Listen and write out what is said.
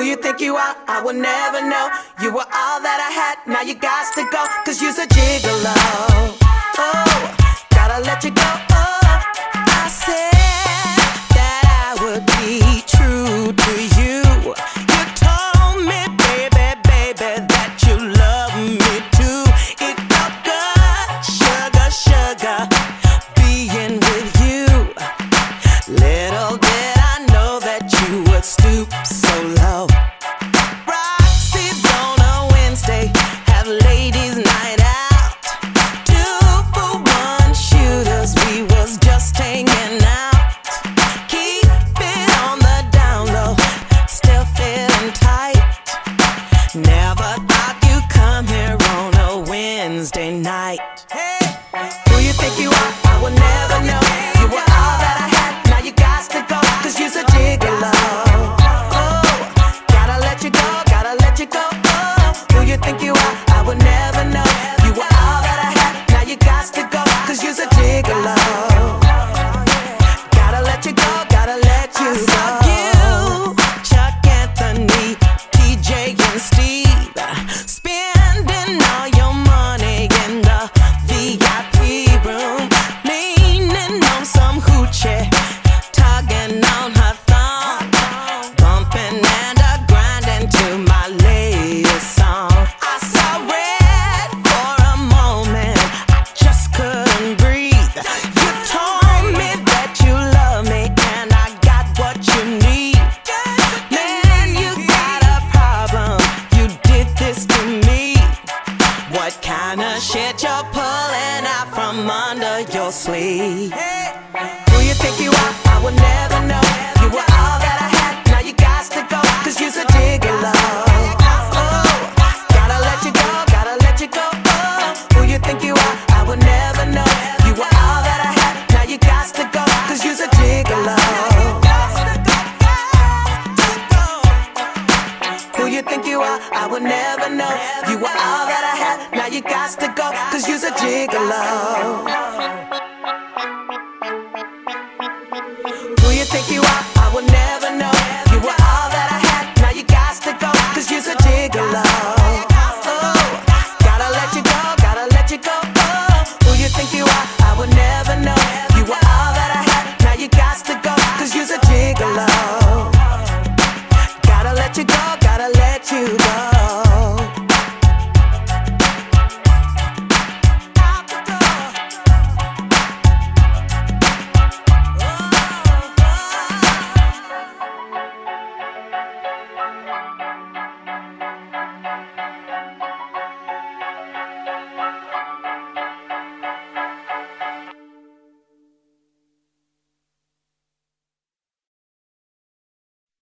you think you are? I will never know. You were all that I had, now you got to go, 'cause you're a gigolo. Oh, gotta let you go. Oh, I said that I would be true to you. You told me, baby, baby, that you love me too. It felt good, sugar, sugar, being with you. Little did I know that you would stoop so low. Roxy's on a Wednesday, have ladies' night out. 2-for-1 shooters, we was just hanging out. Keep it on the down low, still feeling tight. Never thought you'd come here on a Wednesday night. Hey, who you think you are? I will never know. You were all that I had, now you got to go, 'cause you're a gigolo. Oh, gotta let you go, gotta let you go. Oh, who you think you are? I will never know. You were all that I had, now you got to go, 'cause you're a gigolo. Gotta let you go, gotta let you go. I saw you, Chuck Anthony, TJ and Steve, spending all your money in the VIP room, leaning on some hoochie, tugging on her thumb, bumping and grinding to my latest song. I saw red for a moment, I just couldn't breathe. You told me that you love me and I got what you need. Man, you got a problem, you did this to me. What kind of shit you're pulling out from under your sleeve? Who you think you are? I will never know. You were all that I had, now you got to go, 'cause you're a gigolo. Oh, gotta let you go, gotta let you go. Oh, who you think you are? I will never know. You were all that I had, now you got to go, 'cause you're a gigolo. Who you think you are? I will never know. You were all that I had, now you got to go, 'cause you're a gigolo. Who you think you are?